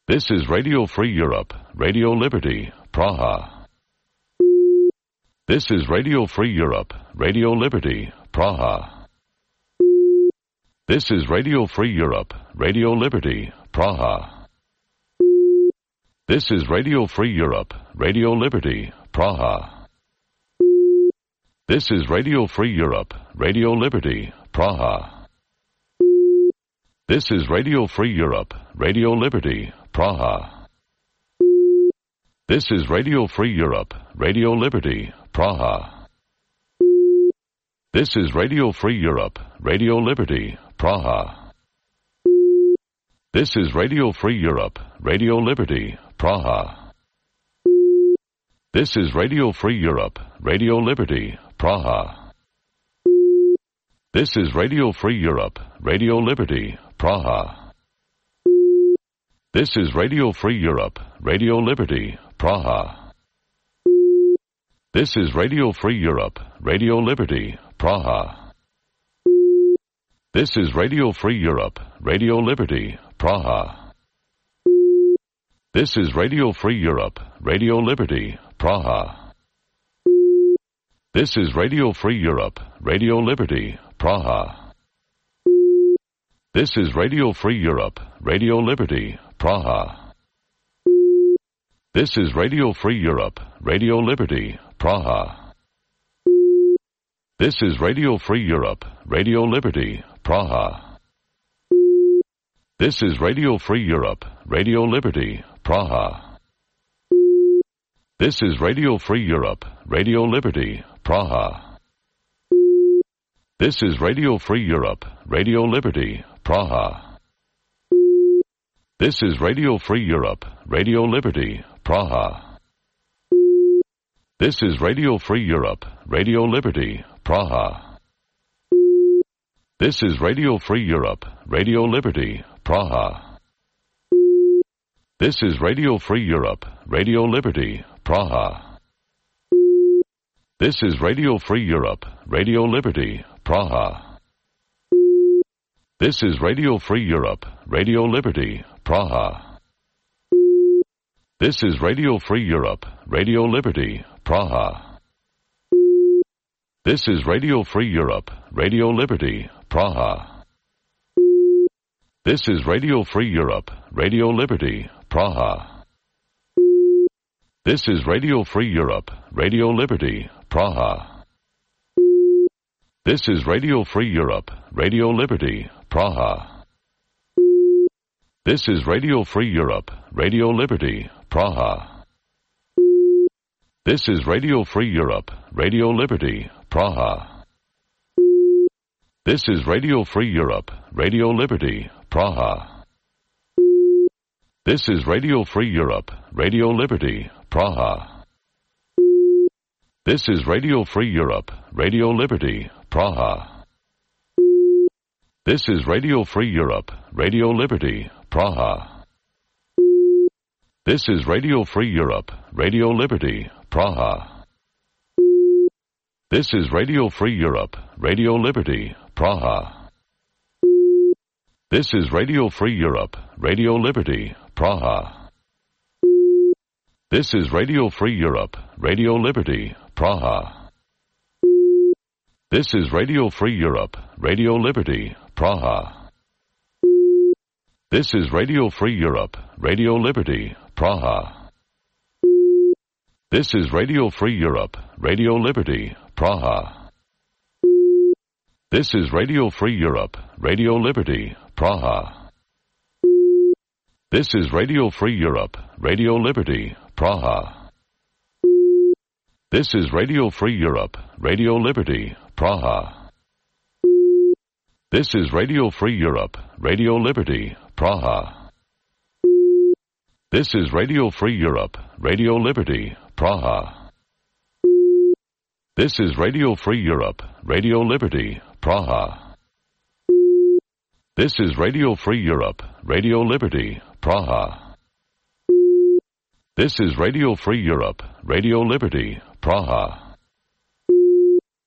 This is Radio Free Europe, Radio Liberty, Praha. This is Radio Free Europe, Radio Liberty, Praha. This is Radio Free Europe, Radio Liberty, Praha. This is Radio Free Europe, Radio Liberty, Praha. This is Radio Free Europe, Radio Liberty, Praha. This is Radio Free Europe, Radio Liberty, Praha. This is Radio Free Europe, Radio Liberty, Praha. This is Radio Free Europe, Radio Liberty, Praha. This is Radio Free Europe, Radio Liberty, Praha. This is Radio Free Europe, Radio Liberty, Praha. This is Radio Free Europe, Radio Liberty, Praha. This is Radio Free Europe, Radio Liberty, Praha. This is Radio Free Europe, Radio Liberty, Praha. This is Radio Free Europe, Radio Liberty, Praha. This is Radio Free Europe, Radio Liberty, Praha. This is Radio Free Europe, Radio Liberty, Praha. This is Radio Free Europe, Radio Liberty, Praha. This is Radio Free Europe, Radio Liberty, Praha. This is Radio Free Europe, Radio Liberty, Praha. This is Radio Free Europe, Radio Liberty, Praha. This is Radio Free Europe, Radio Liberty, Praha. This is Radio Free Europe, Radio Liberty, Praha. This is Radio Free Europe, Radio Liberty, Praha. This is Radio Free Europe, Radio Liberty, Praha. This is Radio Free Europe, Radio Liberty, Praha. This is Radio Free Europe, Radio Liberty, Praha. This is Radio Free Europe, Radio Liberty, Praha. This is Radio Free Europe, Radio Liberty, Praha. This is Radio Free Europe, Radio Liberty, Praha. This is Radio Free Europe, Radio Liberty, Praha. This is Radio Free Europe, Radio Liberty, Praha. This is Radio Free Europe, Radio Liberty, Praha. This is Radio Free Europe, Radio Liberty, Praha. This is Radio Free Europe, Radio Liberty, Praha. This is Radio Free Europe, Radio Liberty, Praha. This is Radio Free Europe, Radio Liberty, Praha. This is Radio Free Europe, Radio Liberty, Praha. This is Radio Free Europe, Radio Liberty, Praha. This is Radio Free Europe, Radio Liberty, Praha. This is Radio Free Europe, Radio Liberty, Praha. This is Radio Free Europe, Radio Liberty, Praha. This is Radio Free Europe, Radio Liberty, Praha. This is Radio Free Europe, Radio Liberty, Praha. This is Radio Free Europe, Radio Liberty, Praha. This is Radio Free Europe, Radio Liberty, Praha. This is Radio Free Europe, Radio Liberty, Praha. This is Radio Free Europe, Radio Liberty, Praha. This is Radio Free Europe, Radio Liberty, Praha. This is Radio Free Europe, Radio Liberty, Praha. This is Radio Free Europe, Radio Liberty, Praha. This is Radio Free Europe, Radio Liberty, Praha. This is Radio Free Europe, Radio Liberty, Praha. This is Radio Free Europe, Radio Liberty, Praha. This is Radio Free Europe, Radio Liberty, Praha.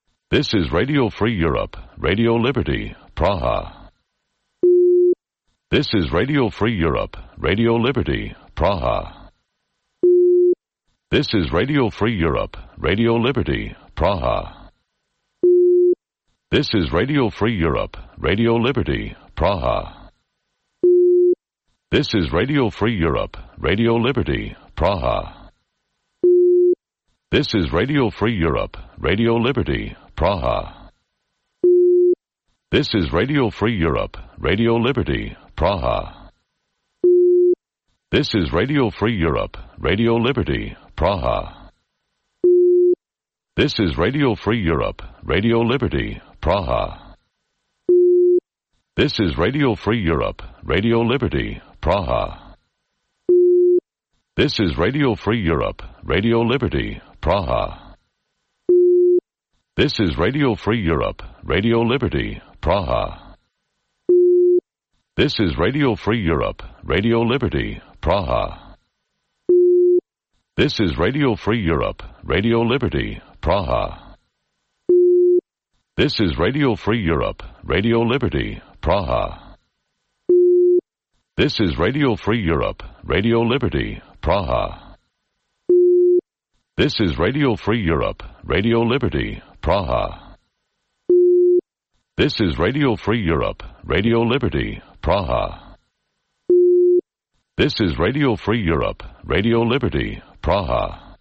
This is Radio Free Europe, Radio Liberty, Praha. This is Radio Free Europe, Radio Liberty, Praha. This is Radio Free Europe, Radio Liberty, Praha. This is Radio Free Europe, Radio Liberty, Praha. This is Radio Free Europe, Radio Liberty, Praha. This is Radio Free Europe, Radio Liberty, Praha. This is Radio Free Europe, Radio Liberty, Praha. This is Radio Free Europe, Radio Liberty, Praha. This is Radio Free Europe, Radio Liberty, Praha. This is Radio Free Europe, Radio Liberty, Praha. This is Radio Free Europe, Radio Liberty, Praha. This is Radio Free Europe, Radio Liberty, Praha. This is Radio Free Europe, Radio Liberty, Praha. This is Radio Free Europe, Radio Liberty, Praha. This is Radio Free Europe, Radio Liberty, Praha. This is Radio Free Europe, Radio Liberty, Praha. This is Radio Free Europe, Radio Liberty, Praha. This is Radio Free Europe, Radio Liberty, Praha. This is Radio Free Europe, Radio Liberty, Praha.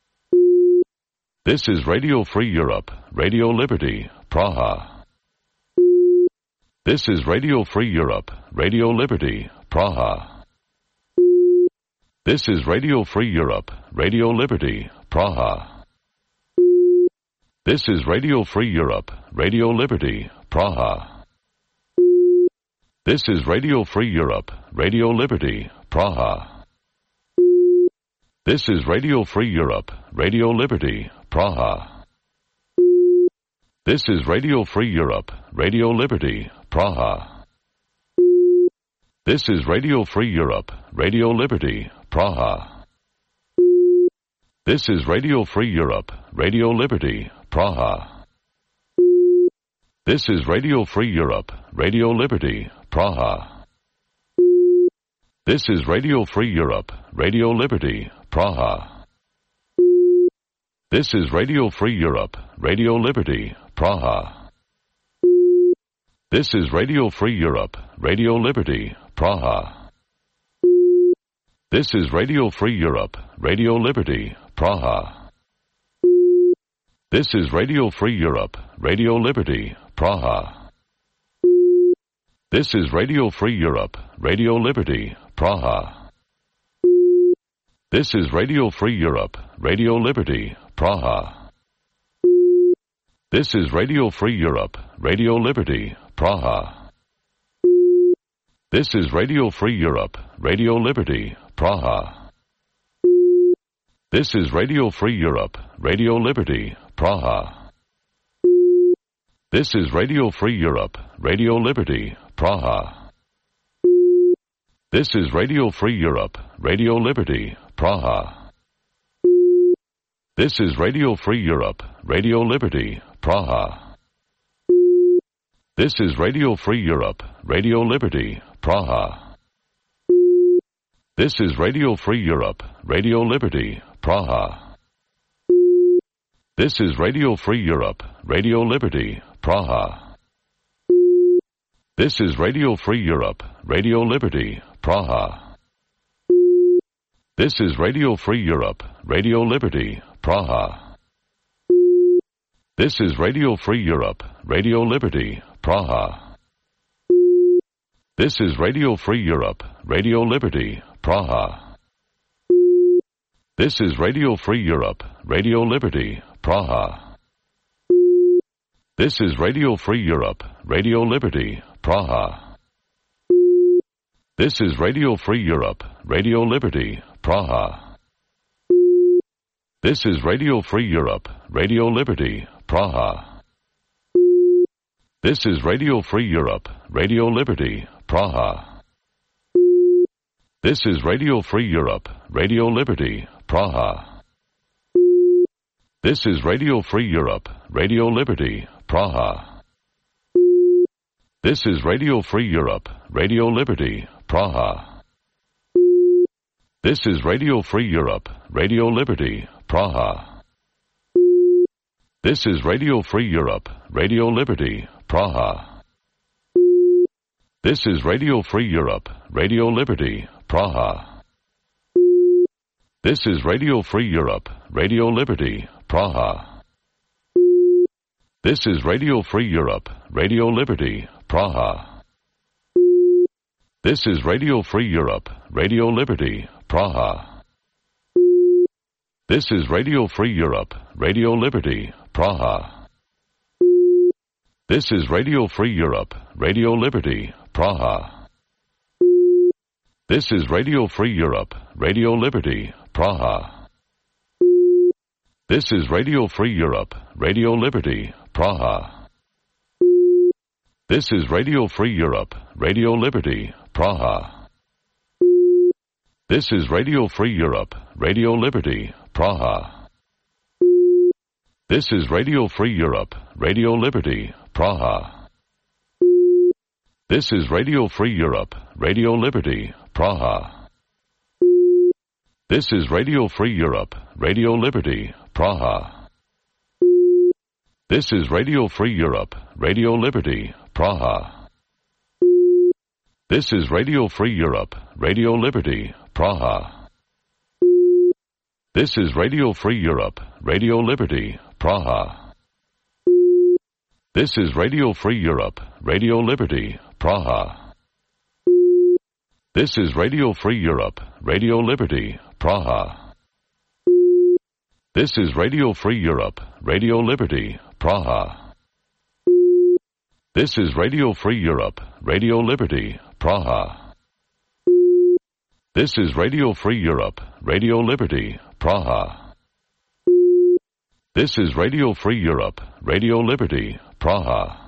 This is Radio Free Europe, Radio Liberty, Praha. This is Radio Free Europe, Radio Liberty, Praha. This is Radio Free Europe, Radio Liberty, Praha. This is Radio Free Europe, Radio Liberty, Praha. This is Radio Free Europe, Radio Liberty, Praha. This is Radio Free Europe, Radio Liberty, Praha. This is Radio Free Europe, Radio Liberty, Praha. This is Radio Free Europe, Radio Liberty, Praha. This is Radio Free Europe, Radio Liberty, Praha. This is Radio Free Europe, Radio Liberty, Praha. This is Radio Free Europe, Radio Liberty, Praha. This is Radio Free Europe, Radio Liberty, Praha. This is Radio Free Europe, Radio Liberty, Praha. This is Radio Free Europe, Radio Liberty, Praha. This is Radio Free Europe, Radio Liberty, Praha. This is Radio Free Europe, Radio Liberty, Praha. This is Radio Free Europe, Radio Liberty, Praha. This is Radio Free Europe, Radio Liberty, Praha. This is Radio Free Europe, Radio Liberty, Praha. This is Radio Free Europe, Radio Liberty, Praha. This is Radio Free Europe, Radio Liberty, Praha. This is Radio Free Europe, Radio Liberty, Praha. This is Radio Free Europe, Radio Liberty, Praha. This is Radio Free Europe, Radio Liberty, Praha. This is Radio Free Europe, Radio Liberty, Praha. This is Radio Free Europe, Radio Liberty, Praha. This is Radio Free Europe, Radio Liberty, Praha. This is Radio Free Europe, Radio Liberty, Praha. This is Radio Free Europe, Radio Liberty, Praha. This is Radio Free Europe, Radio Liberty, Praha. This is Radio Free Europe, Radio Liberty, Praha. This is Radio Free Europe, Radio Liberty, Praha. This is Radio Free Europe, Radio Liberty, Praha. This is Radio Free Europe, Radio Liberty, Praha. This is Radio Free Europe, Radio Liberty, Praha. This is Radio Free Europe, Radio Liberty, Praha. This is Radio Free Europe, Radio Liberty, Praha. This is Radio Free Europe, Radio Liberty, Praha. This is Radio Free Europe, Radio Liberty, Praha. This is Radio Free Europe, Radio Liberty, Praha. This is Radio Free Europe, Radio Liberty, Praha. This is Radio Free Europe, Radio Liberty, Praha. This is Radio Free Europe, Radio Liberty, Praha. This is Radio Free Europe, Radio Liberty, Praha. This is Radio Free Europe, Radio Liberty, Praha. This is Radio Free Europe, Radio Liberty, Praha. This is Radio Free Europe, Radio Liberty, Praha. This is Radio Free Europe, Radio Liberty, Praha. This is Radio Free Europe, Radio Liberty, Praha. This is Radio Free Europe, Radio Liberty, Praha. This is Radio Free Europe, Radio Liberty, Praha. This is Radio Free Europe, Radio Liberty, Praha. This is Radio Free Europe, Radio Liberty, Praha. This is Radio Free Europe, Radio Liberty, Praha. This is Radio Free Europe, Radio Liberty, Praha. This is Radio Free Europe, Radio Liberty, Praha. This is Radio Free Europe, Radio Liberty, Praha. This is Radio Free Europe, Radio Liberty, Praha. This is Radio Free Europe, Radio Liberty, Praha. This is Radio Free Europe, Radio Liberty, Praha. This is Radio Free Europe, Radio Liberty, Praha. This is Radio Free Europe, Radio Liberty, Praha.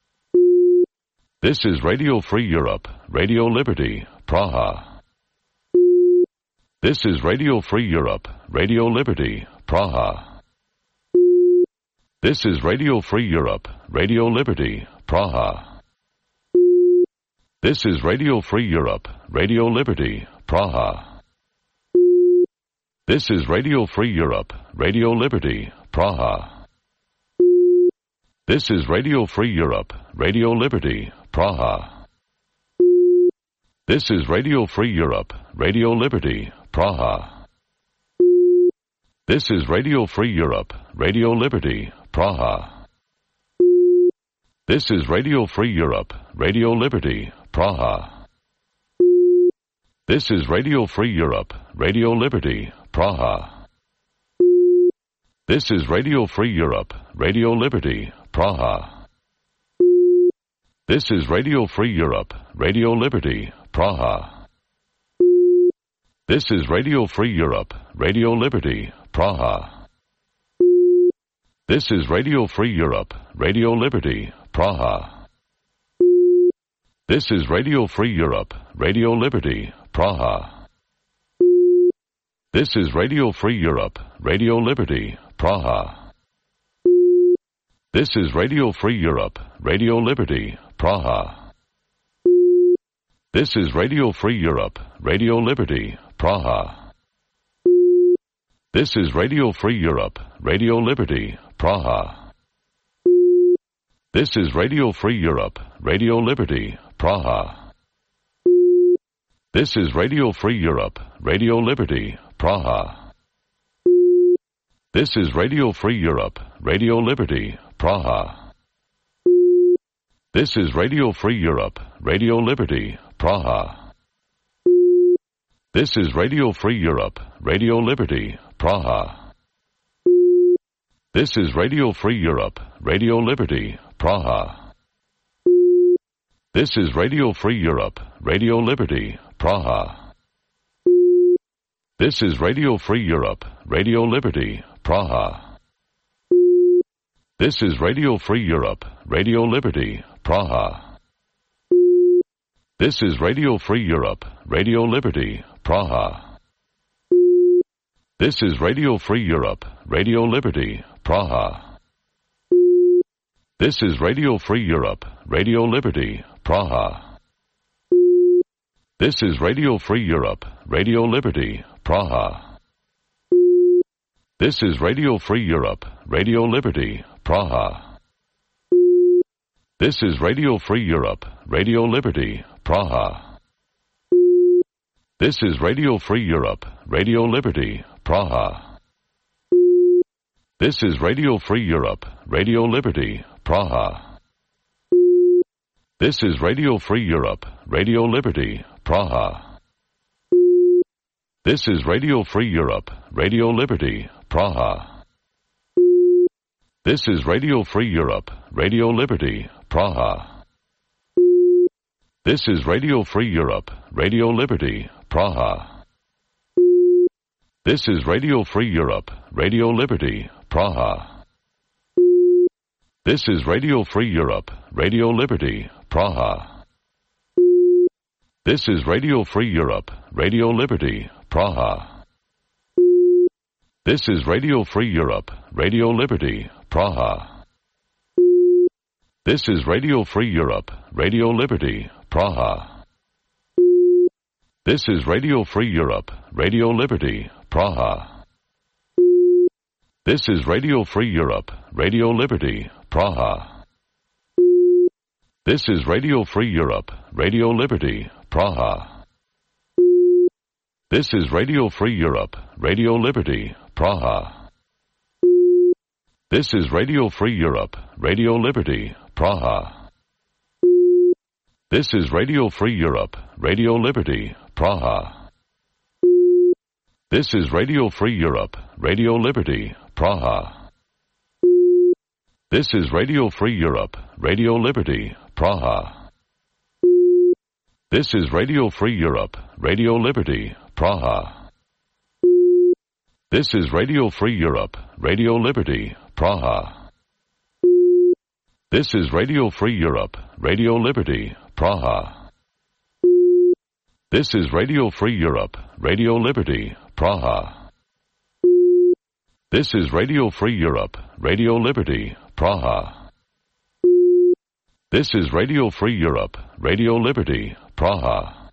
This is Radio Free Europe, Radio Liberty, Praha. This is Radio Free Europe, Radio Liberty, Praha. This is Radio Free Europe, Radio Liberty, Praha. This is Radio Free Europe, Radio Liberty, Praha. This is Radio Free Europe, Radio Liberty, Praha. This is Radio Free Europe, Radio Liberty, Praha. This is Radio Free Europe, Radio Liberty, Praha. This is Radio Free Europe, Radio Liberty, Praha. This is Radio Free Europe, Radio Liberty, Praha. This is Radio Free Europe, Radio Liberty, Praha. This is Radio Free Europe, Radio Liberty, Praha. This is Radio Free Europe, Radio Liberty, Praha. This is Radio Free Europe, Radio Liberty, Praha. This is Radio Free Europe, Radio Liberty, Praha. This is Radio Free Europe, Radio Liberty, Praha. This is Radio Free Europe, Radio Liberty, Praha. This is Radio Free Europe, Radio Liberty, Praha. This is Radio Free Europe, Radio Liberty, Praha. This is Radio Free Europe, Radio Liberty, Praha. This is Radio Free Europe, Radio Liberty, Praha. This is Radio Free Europe, Radio Liberty, Praha. This is Radio Free Europe, Radio Liberty, Praha. This is Radio Free Europe, Radio Liberty, Praha. This is Radio Free Europe, Radio Liberty, Praha. This is Radio Free Europe, Radio Liberty, Praha. This is Radio Free Europe, Radio Liberty, Praha. This is Radio Free Europe, Radio Liberty, Praha. This is Radio Free Europe, Radio Liberty, Praha. This is Radio Free Europe, Radio Liberty, Praha. This is Radio Free Europe, Radio Liberty, Praha. This is Radio Free Europe, Radio Liberty, Praha. This is Radio Free Europe, Radio Liberty, Praha. This is Radio Free Europe, Radio Liberty, Praha. This is Radio Free Europe, Radio Liberty, Praha. This is Radio Free Europe, Radio Liberty, Praha. This is Radio Free Europe, Radio Liberty, Praha. This is Radio Free Europe, Radio Liberty, Praha. This is Radio Free Europe, Radio Liberty, Praha. This is Radio Free Europe, Radio Liberty, Praha. This is Radio Free Europe, Radio Liberty, Praha. This is Radio Free Europe, Radio Liberty, Praha. This is Radio Free Europe, Radio Liberty, Praha. This is Radio Free Europe, Radio Liberty, Praha. This is Radio Free Europe, Radio Liberty, Praha. This is Radio Free Europe, Radio Liberty, Praha. This is Radio Free Europe, Radio Liberty, Praha. This is Radio Free Europe, Radio Liberty, Praha. This is Radio Free Europe, Radio Liberty, Praha. This is Radio Free Europe, Radio Liberty, Praha. This is Radio Free Europe, Radio Liberty, Praha. This is Radio Free Europe, Radio Liberty, Praha. This is Radio Free Europe, Radio Liberty, Praha. This is Radio Free Europe, Radio Liberty, Praha. This is Radio Free Europe, Radio Liberty, Praha. This is Radio Free Europe, Radio Liberty, Praha. This is Radio Free Europe, Radio Liberty, Praha. This is Radio Free Europe, Radio Liberty, Praha. This is Radio Free Europe, Radio Liberty, Praha. This is Radio Free Europe, Radio Liberty, Praha.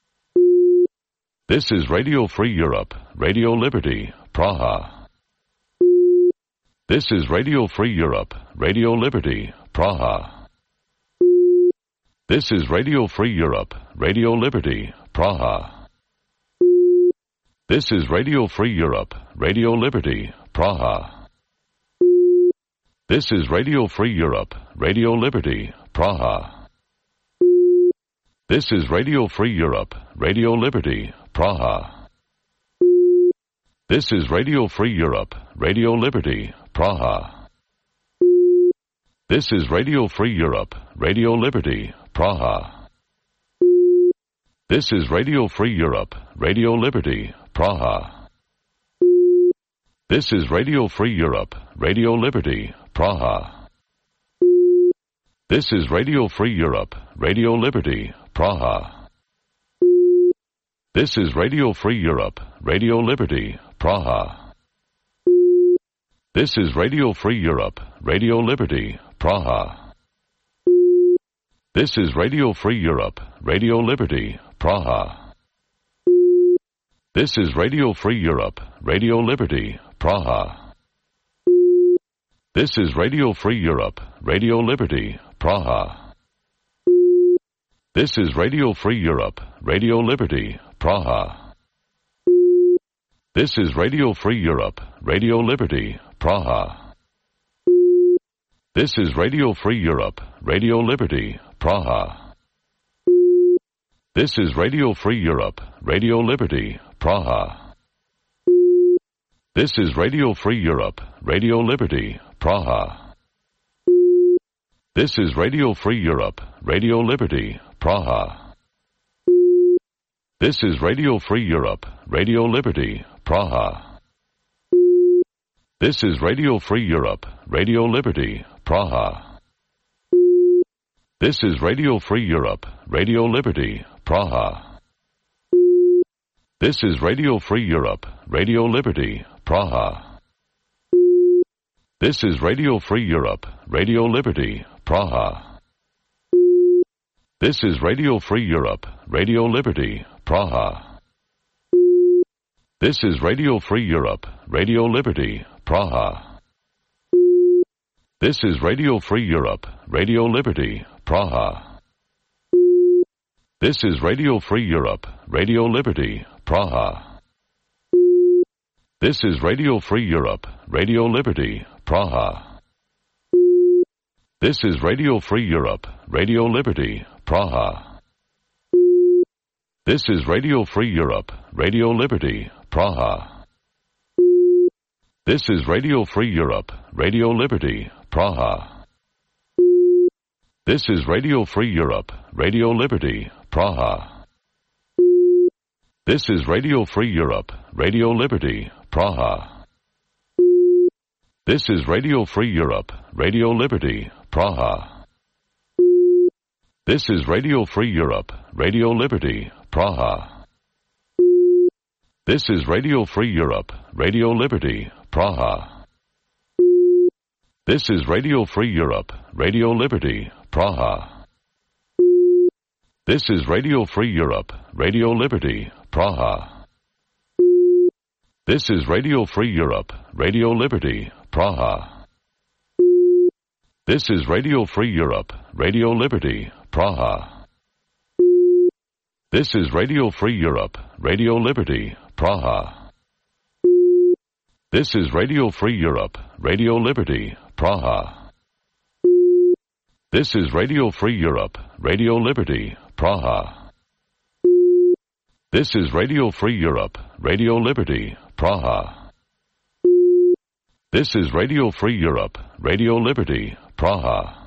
This is Radio Free Europe, Radio Liberty, Praha. This is Radio Free Europe, Radio Liberty, Praha. This is Radio Free Europe, Radio Liberty, Praha. This is Radio Free Europe, Radio Liberty, Praha. This is Radio Free Europe, Radio Liberty, Praha. This is Radio Free Europe, Radio Liberty, Praha. This is Radio Free Europe, Radio Liberty, Praha. This is Radio Free Europe, Radio Liberty, Praha. This is Radio Free Europe, Radio Liberty, Praha. This is Radio Free Europe, Radio Liberty, Praha. This is Radio Free Europe, Radio Liberty, Praha. This is Radio Free Europe, Radio Liberty, Praha. This is Radio Free Europe, Radio Liberty, Praha. This is Radio Free Europe, Radio Liberty, Praha. This is Radio Free Europe, Radio Liberty, Praha. This is Radio Free Europe, Radio Liberty, Praha. This is Radio Free Europe, Radio Liberty, Praha. This is Radio Free Europe, Radio Liberty, Praha. This is Radio Free Europe, Radio Liberty, Praha. This is Radio Free Europe, Radio Liberty, Praha. This is Radio Free Europe, Radio Liberty, Praha. This is Radio Free Europe, Radio Liberty, Praha. This is Radio Free Europe, Radio Liberty, Praha. This is Radio Free Europe, Radio Liberty, Praha. This is Radio Free Europe, Radio Liberty, Praha. This is Radio Free Europe, Radio Liberty, Praha. This is Radio Free Europe, Radio Liberty, Praha. This is Radio Free Europe, Radio Liberty, Praha. This is Radio Free Europe, Radio Liberty, Praha. This is Radio Free Europe, Radio Liberty, Praha. This is Radio Free Europe, Radio Liberty, Praha. This is Radio Free Europe, Radio Liberty, Praha. This is Radio Free Europe, Radio Liberty, Praha. This is Radio Free Europe, Radio Liberty, Praha. This is Radio Free Europe, Radio Liberty, Praha. This is Radio Free Europe, Radio Liberty, Praha. This is Radio Free Europe, Radio Liberty, Praha. This is Radio Free Europe, Radio Liberty, Praha. This is Radio Free Europe, Radio Liberty, Praha. This is Radio Free Europe, Radio Liberty, Praha. This is Radio Free Europe, Radio Liberty, Praha. This is Radio Free Europe, Radio Liberty, Praha. This is Radio Free Europe, Radio Liberty, Praha. This is Radio Free Europe, Radio Liberty, Praha. This is Radio Free Europe, Radio Liberty, Praha. This is Radio Free Europe, Radio Liberty, Praha. This is Radio Free Europe, Radio Liberty, Praha. This is Radio Free Europe, Radio Liberty, Praha. This is Radio Free Europe, Radio Liberty, Praha.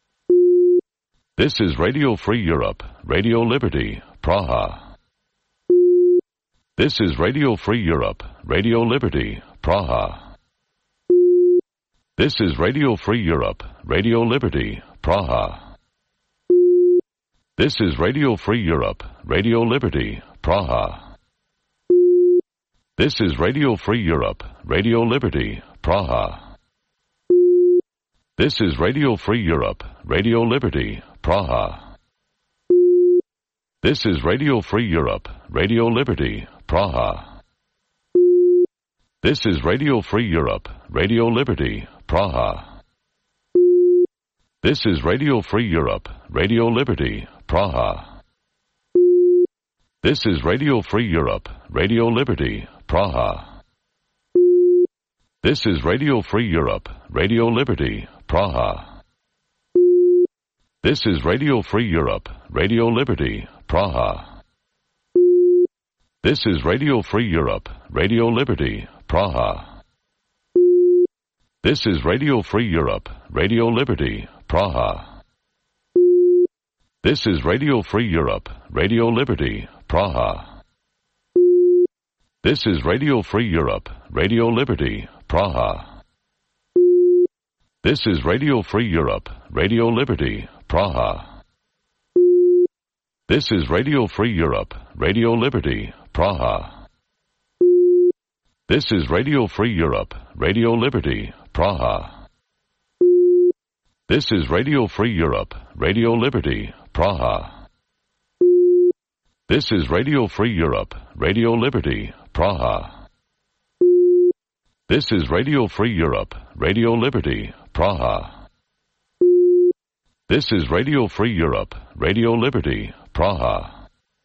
This is Radio Free Europe, Radio Liberty, Praha. This is Radio Free Europe, Radio Liberty, Praha. This is Radio Free Europe, Radio Liberty, Praha. This is Radio Free Europe, Radio Liberty, Praha. This is Radio Free Europe, Radio Liberty, Praha. This is Radio Free Europe, Radio Liberty, Praha. This is Radio Free Europe, Radio Liberty, Praha. This is Radio Free Europe, Radio Liberty, Praha. This is Radio Free Europe, Radio Liberty, Praha. This is Radio Free Europe, Radio Liberty, Praha. This is Radio Free Europe, Radio Liberty, Praha. This is Radio Free Europe, Radio Liberty, Praha. This is Radio Free Europe, Radio Liberty, Praha. This is Radio Free Europe, Radio Liberty, Praha. This is Radio Free Europe, Radio Liberty, Praha. This is Radio Free Europe, Radio Liberty, Praha. This is Radio Free Europe, Radio Liberty, Praha. This is Radio Free Europe, Radio Liberty, Praha. This is Radio Free Europe, Radio Liberty, Praha. This is Radio Free Europe, Radio Liberty, Praha. This is Radio Free Europe, Radio Liberty, Praha. This is Radio Free Europe, Radio Liberty, Praha. This is Radio Free Europe, Radio Liberty, Praha.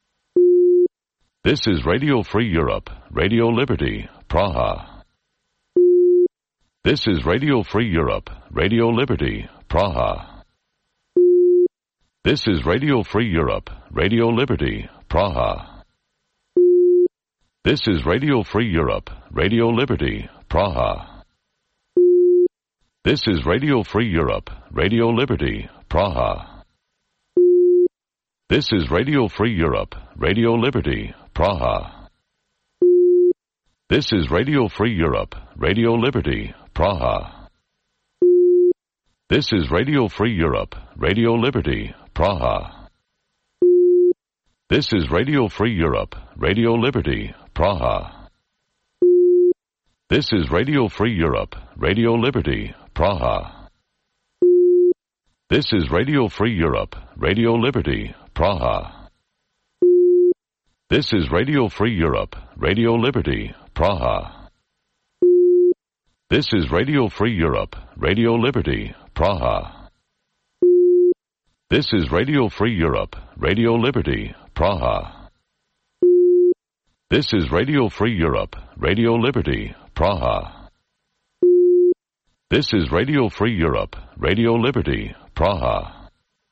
This is Radio Free Europe, Radio Liberty, Praha. This is Radio Free Europe, Radio Liberty, Praha. This is Radio Free Europe, Radio Liberty, Praha. This is Radio Free Europe, Radio Liberty, Praha. This is Radio Free Europe, Radio Liberty, Praha. This is Radio Free Europe, Radio Liberty, Praha. This is Radio Free Europe, Radio Liberty, Praha. This is Radio Free Europe, Radio Liberty, Praha. This is Radio Free Europe, Radio Liberty, Praha. This is Radio Free Europe, Radio Liberty, Praha. This is Radio Free Europe, Radio Liberty, Praha. This is Radio Free Europe, Radio Liberty, Praha. This is Radio Free Europe, Radio Liberty, Praha. This is Radio Free Europe, Radio Liberty, Praha. This is Radio Free Europe, Radio Liberty, Praha. This is Radio Free Europe, Radio Liberty, Praha.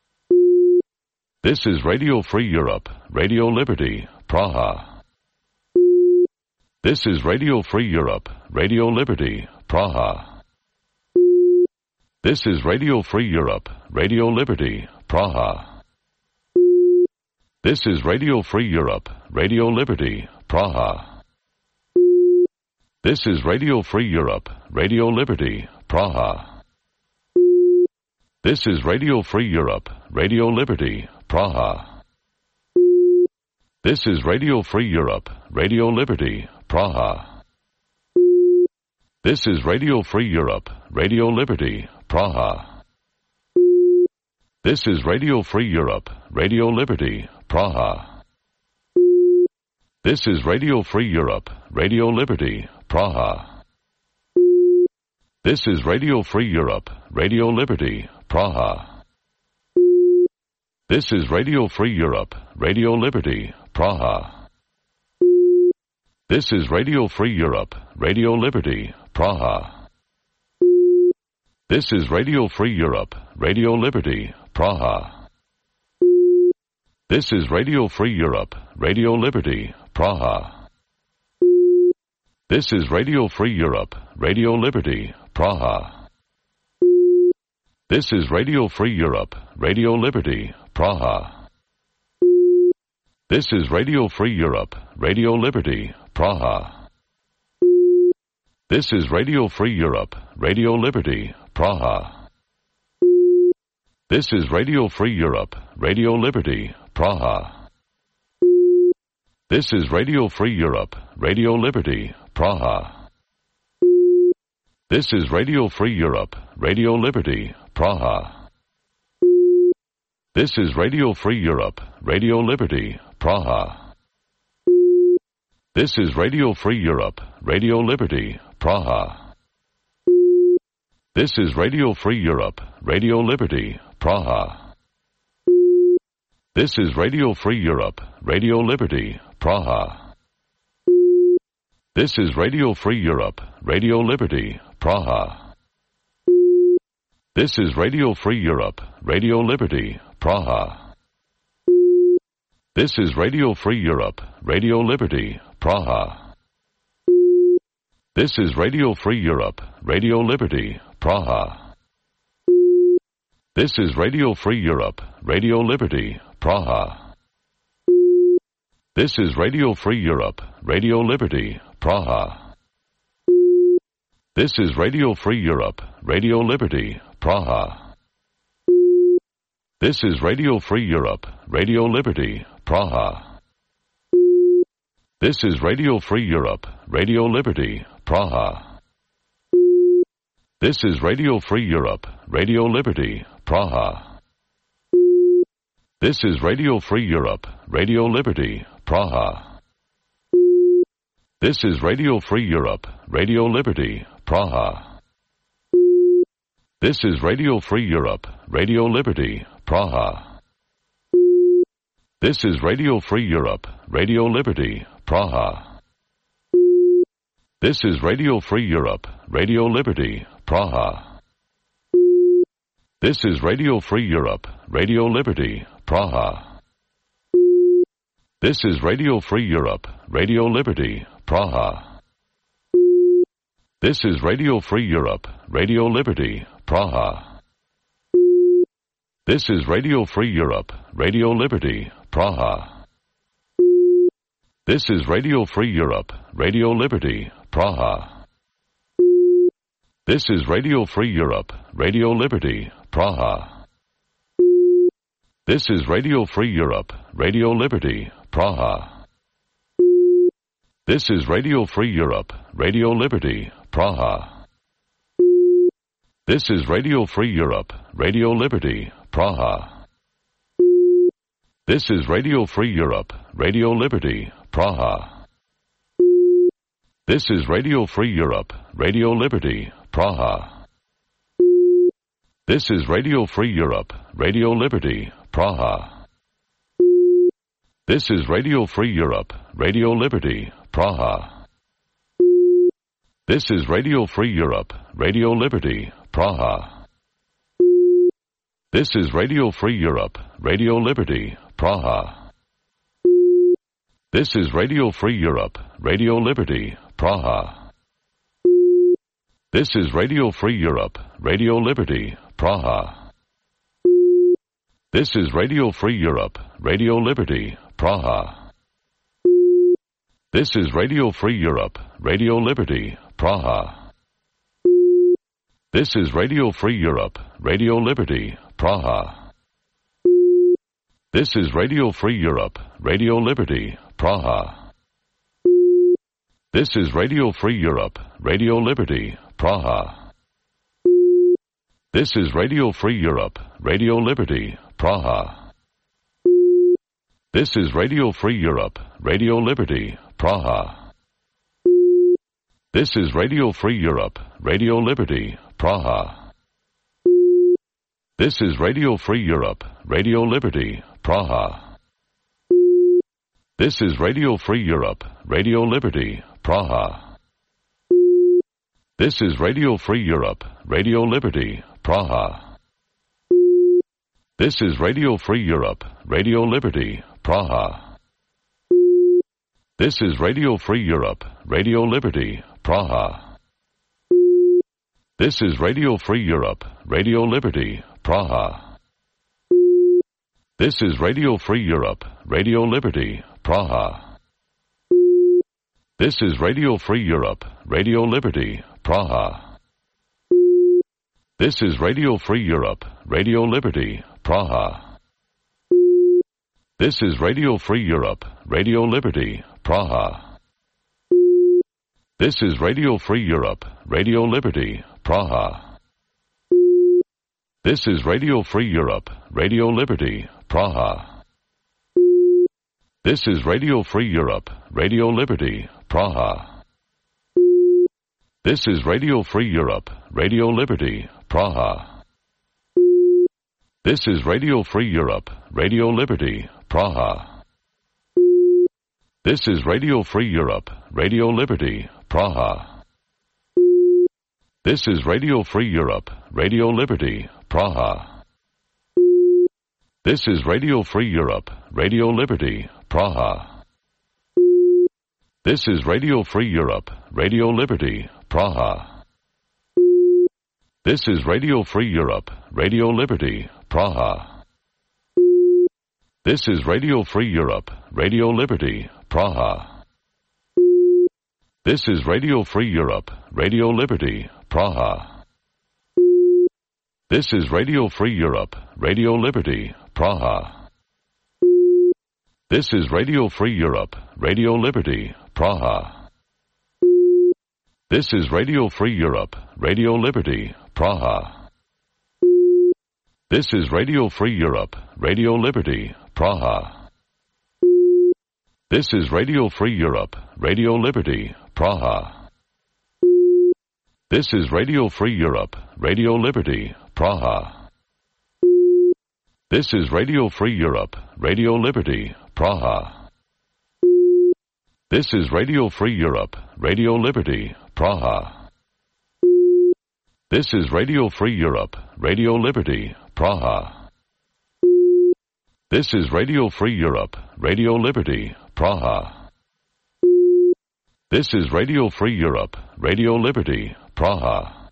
This is Radio Free Europe, Radio Liberty, Praha. This is Radio Free Europe, Radio Liberty, Praha. This is Radio Free Europe, Radio Liberty, Praha. This is Radio Free Europe, Radio Liberty, Praha. This is Radio Free Europe, Radio Liberty, Praha. This is Radio Free Europe, Radio Liberty, Praha. This is Radio Free Europe, Radio Liberty, Praha. This is Radio Free Europe, Radio Liberty, Praha. This is Radio Free Europe, Radio Liberty, Praha. This is Radio Free Europe, Radio Liberty, Praha. This is Radio Free Europe, Radio Liberty, Praha. This is Radio Free Europe, Radio Liberty, Praha. This is Radio Free Europe, Radio Liberty, Praha. This is Radio Free Europe, Radio Liberty, Praha. This is Radio Free Europe, Radio Liberty, Praha. This is Radio Free Europe, Radio Liberty, Praha. This is Radio Free Europe, Radio Liberty, Praha. This is Radio Free Europe, Radio Liberty, Praha. This is Radio Free Europe, Radio Liberty, Praha. This is Radio Free Europe, Radio Liberty, Praha. This is Radio Free Europe, Radio Liberty, Praha. This is Radio Free Europe, Radio Liberty, Praha. This is Radio Free Europe, Radio Liberty, Praha. This is Radio Free Europe, Radio Liberty, Praha. This is Radio Free Europe, Radio Liberty, Praha. This is Radio Free Europe, Radio Liberty, Praha. This is Radio Free Europe, Radio Liberty, Praha. This is Radio Free Europe, Radio Liberty, Praha. This is Radio Free Europe, Radio Liberty, Praha. This is Radio Free Europe, Radio Liberty, Praha. This is Radio Free Europe, Radio Liberty, Praha. This is Radio Free Europe, Radio Liberty, Praha. This is Radio Free Europe, Radio Liberty, Praha. This is Radio Free Europe, Radio Liberty, Praha. This is Radio Free Europe, Radio Liberty, Praha. This is Radio Free Europe, Radio Liberty, Praha. This is Radio Free Europe, Radio Liberty, Praha. This is Radio Free Europe, Radio Liberty, Praha. This is Radio Free Europe, Radio Liberty, Praha. This is Radio Free Europe, Radio Liberty, Praha. This is Radio Free Europe, Radio Liberty, Praha. This is Radio Free Europe, Radio Liberty, Praha. This is Radio Free Europe, Radio Liberty, Praha. This is Radio Free Europe, Radio Liberty, Praha. This is Radio Free Europe, Radio Liberty, Praha. This is Radio Free Europe, Radio Liberty, Praha. This is Radio Free Europe, Radio Liberty, Praha. This is Radio Free Europe, Radio Liberty, Praha. This is Radio Free Europe, Radio Liberty, Praha. This is Radio Free Europe, Radio Liberty, Praha. This is Radio Free Europe, Radio Liberty, Praha. This is Radio Free Europe, Radio Liberty, Praha. This is Radio Free Europe, Radio Liberty, Praha. This is Radio Free Europe, Radio Liberty, Praha. This is Radio Free Europe, Radio Liberty, Praha. This is Radio Free Europe, Radio Liberty, Praha. This is Radio Free Europe, Radio Liberty, Praha. This is Radio Free Europe, Radio Liberty, Praha. This is Radio Free Europe, Radio Liberty, Praha. This is Radio Free Europe, Radio Liberty, Praha. This is Radio Free Europe, Radio Liberty, Praha. This is Radio Free Europe, Radio Liberty, Praha. This is Radio Free Europe, Radio Liberty, Praha. This is Radio Free Europe, Radio Liberty, Praha. This is Radio Free Europe, Radio Liberty, Praha. This is Radio Free Europe, Radio Liberty, Praha. This is Radio Free Europe, Radio Liberty, Praha. This is Radio Free Europe, Radio Liberty, Praha. This is Radio Free Europe, Radio Liberty, Praha. This is Radio Free Europe, Radio Liberty, Praha. This is Radio Free Europe, Radio Liberty, Praha. This is Radio Free Europe, Radio Liberty, Praha. This is Radio Free Europe, Radio Liberty, Praha. This is Radio Free Europe, Radio Liberty, Praha. This is Radio Free Europe, Radio Liberty, Praha. This is Radio Free Europe, Radio Liberty, Praha. This is Radio Free Europe, Radio Liberty, Praha. This is Radio Free Europe, Radio Liberty, Praha. This is Radio Free Europe, Radio Liberty, Praha. This is Radio Free Europe, Radio Liberty, Praha. This is Radio Free Europe, Radio Liberty, Praha. This is Radio Free Europe, Radio Liberty, Praha. This is Radio Free Europe, Radio Liberty, Praha. This is Radio Free Europe, Radio Liberty, Praha. This is Radio Free Europe, Radio Liberty, Praha. This is Radio Free Europe, Radio Liberty, Praha. This is Radio Free Europe, Radio Liberty, Praha. This is Radio Free Europe, Radio Liberty, Praha. This is Radio Free Europe, Radio Liberty, Praha. This is Radio Free Europe, Radio Liberty, Praha. This is Radio Free Europe, Radio Liberty, Praha. This is Radio Free Europe, Radio Liberty, Praha. This is Radio Free Europe, Radio Liberty, Praha. This is Radio Free Europe, Radio Liberty, Praha. This is Radio Free Europe, Radio Liberty, Praha. This is Radio Free Europe, Radio Liberty, Praha. This is Radio Free Europe, Radio Liberty, Praha. This is Radio Free Europe, Radio Liberty, Praha. This is Radio Free Europe, Radio Liberty, Praha.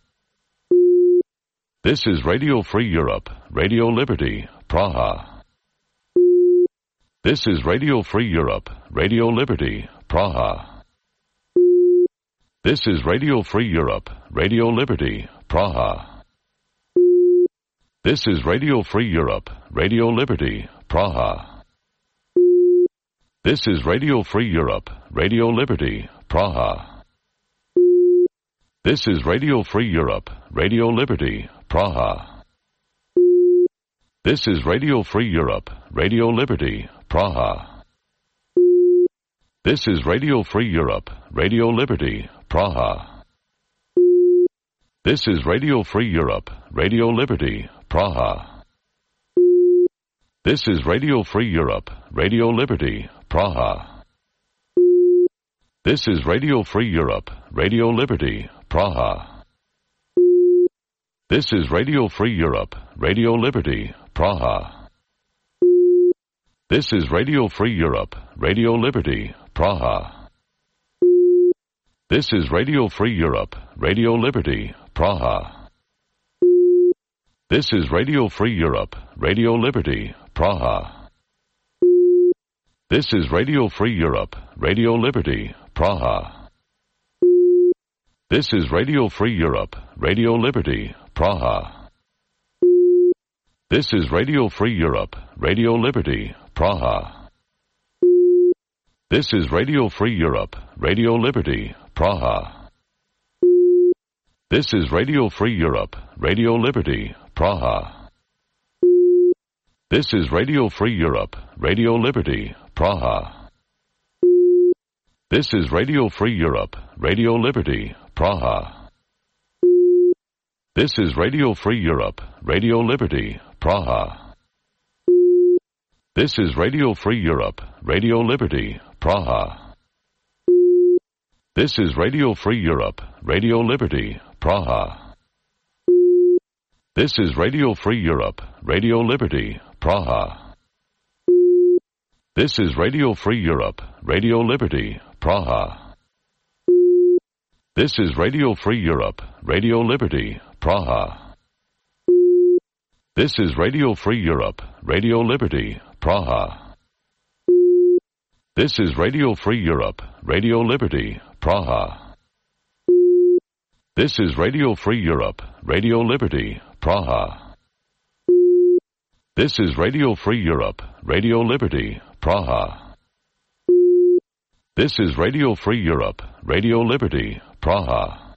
This is Radio Free Europe, Radio Liberty, Praha. This is Radio Free Europe, Radio Liberty, Praha. This is Radio Free Europe, Radio Liberty, Praha. This is Radio Free Europe, Radio Liberty, Praha. This is Radio Free Europe, Radio Liberty, Praha. This is Radio Free Europe, Radio Liberty, Praha. This is Radio Free Europe, Radio Liberty, Praha. This is Radio Free Europe, Radio Liberty, Praha. This is Radio Free Europe, Radio Liberty, Praha. This is Radio Free Europe, Radio Liberty, Praha. This is Radio Free Europe, Radio Liberty, Praha. This is Radio Free Europe, Radio Liberty, Praha. This is Radio Free Europe, Radio Liberty, Praha. This is Radio Free Europe, Radio Liberty, Praha. This is Radio Free Europe, Radio Liberty, Praha. This is Radio Free Europe, Radio Liberty, Praha. This is Radio Free Europe, Radio Liberty, Praha. This is Radio Free Europe, Radio Liberty, Praha. This is Radio Free Europe, Radio Liberty, Praha. This is Radio Free Europe, Radio Liberty, Praha. This is Radio Free Europe, Radio Liberty, Praha. This is Radio Free Europe, Radio Liberty, Praha. This is Radio Free Europe, Radio Liberty, Praha. This is Radio Free Europe, Radio Liberty, Praha. This is Radio Free Europe, Radio Liberty, Praha. This is Radio Free Europe, Radio Liberty, Praha. This is Radio Free Europe, Radio Liberty, Praha. This is Radio Free Europe, Radio Liberty, Praha. This is Radio Free Europe, Radio Liberty, Praha. This is Radio Free Europe, Radio Liberty, Praha. This is Radio Free Europe, Radio Liberty, Praha. This is Radio Free Europe, Radio Liberty, Praha. This is Radio Free Europe, Radio Liberty, Praha.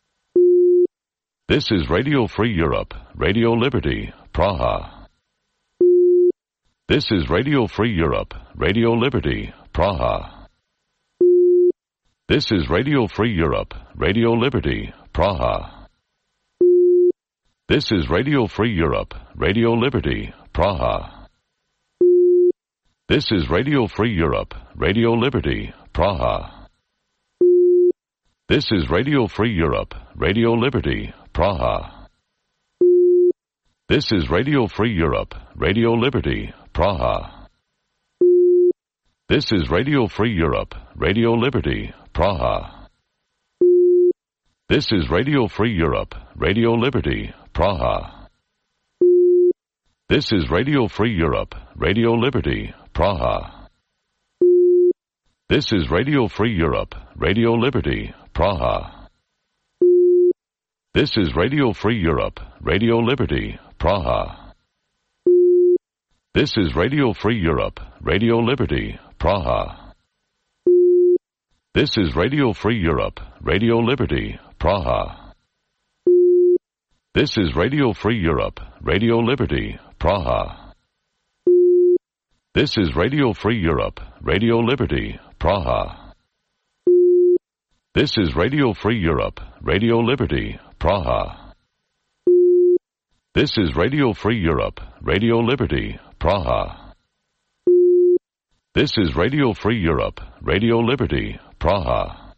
This is Radio Free Europe, Radio Liberty, Praha. This is Radio Free Europe, Radio Liberty, Praha. This is Radio Free Europe, Radio Liberty, Praha. This is Radio Free Europe, Radio Liberty, Praha. This is Radio Free Europe, Radio Liberty, Praha. This is Radio Free Europe, Radio Liberty, Praha. This is Radio Free Europe, Radio Liberty, Praha. This is Radio Free Europe, Radio Liberty, Praha. This is Radio Free Europe, Radio Liberty, Praha. This is Radio Free Europe, Radio Liberty, Praha. This is Radio Free Europe, Radio Liberty, Praha. This is Radio Free Europe, Radio Liberty, Praha. This is Radio Free Europe, Radio Liberty, Praha. This is Radio Free Europe, Radio Liberty, Praha. This is Radio Free Europe, Radio Liberty, Praha. This is Radio Free Europe, Radio Liberty, Praha. This is Radio Free Europe, Radio Liberty, Praha. This is Radio Free Europe, Radio Liberty, Praha. This is Radio Free Europe, Radio Liberty, Praha.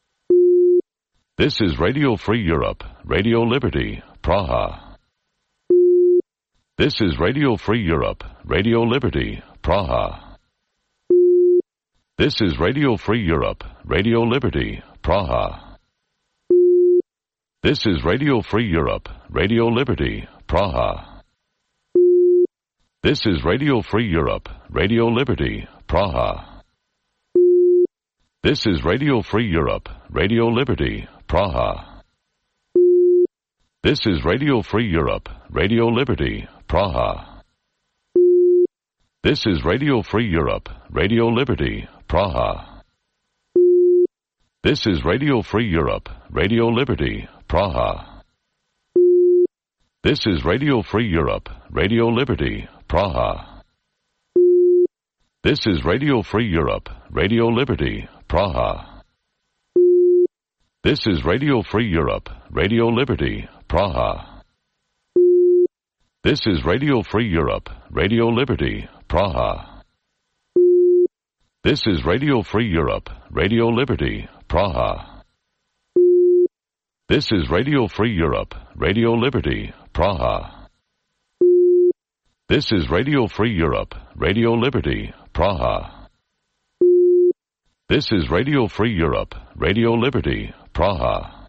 This is Radio Free Europe, Radio Liberty, Praha. This is Radio Free Europe, Radio Liberty, Praha. This is Radio Free Europe, Radio Liberty, Praha. This is Radio Free Europe, Radio Liberty, Praha. This is Radio Free Europe, Radio Liberty, Praha. This is Radio Free Europe, Radio Liberty, Praha. This is Radio Free Europe, Radio Liberty, Praha. This is Radio Free Europe, Radio Liberty, Praha. This is Radio Free Europe, Radio Liberty, Praha. This is Radio Free Europe, Radio Liberty, Praha. This is Radio Free Europe, Radio Liberty, Praha. This is Radio Free Europe, Radio Liberty, Praha. This is Radio Free Europe, Radio Liberty, Praha. This is Radio Free Europe, Radio Liberty, Praha. This is Radio Free Europe, Radio Liberty, Praha. This is Radio Free Europe, Radio Liberty, Praha. This is Radio Free Europe, Radio Liberty, Praha.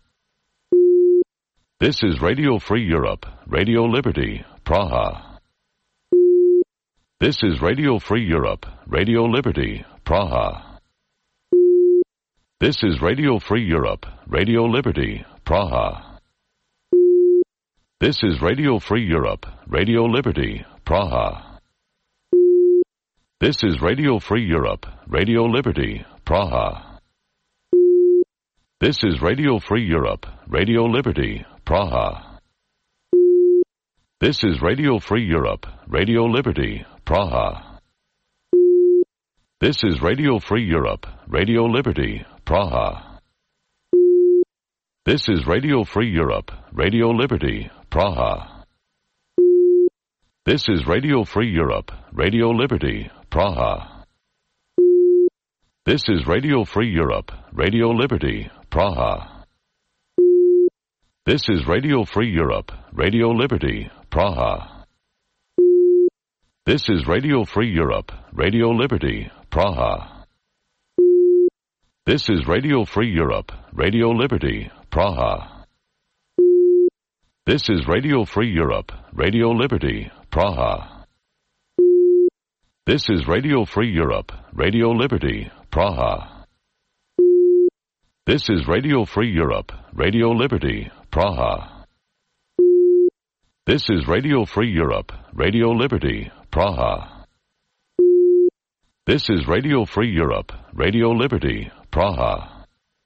This is Radio Free Europe, Radio Liberty, Praha. This is Radio Free Europe, Radio Liberty, Praha. This is Radio Free Europe, Radio Liberty, Praha. This is Radio Free Europe, Radio Liberty, Praha. This is Radio Free Europe, Radio Liberty, Praha. This is Radio Free Europe, Radio Liberty, Praha. This is Radio Free Europe, Radio Liberty, Praha. This is Radio Free Europe, Radio Liberty, Praha. This is Radio Free Europe, Radio Liberty, Praha. This is Radio Free Europe, Radio Liberty, Praha. This is Radio Free Europe, Radio Liberty, Praha. This is Radio Free Europe, Radio Liberty, Praha. This is Radio Free Europe, Radio Liberty, Praha. This is Radio Free Europe, Radio Liberty, Praha. This is Radio Free Europe, Radio Liberty, Praha. This is Radio Free Europe, Radio Liberty, Praha. This is Radio Free Europe, Radio Liberty, Praha. This is Radio Free Europe, Radio Liberty, Praha. This is Radio Free Europe, Radio Liberty, Praha.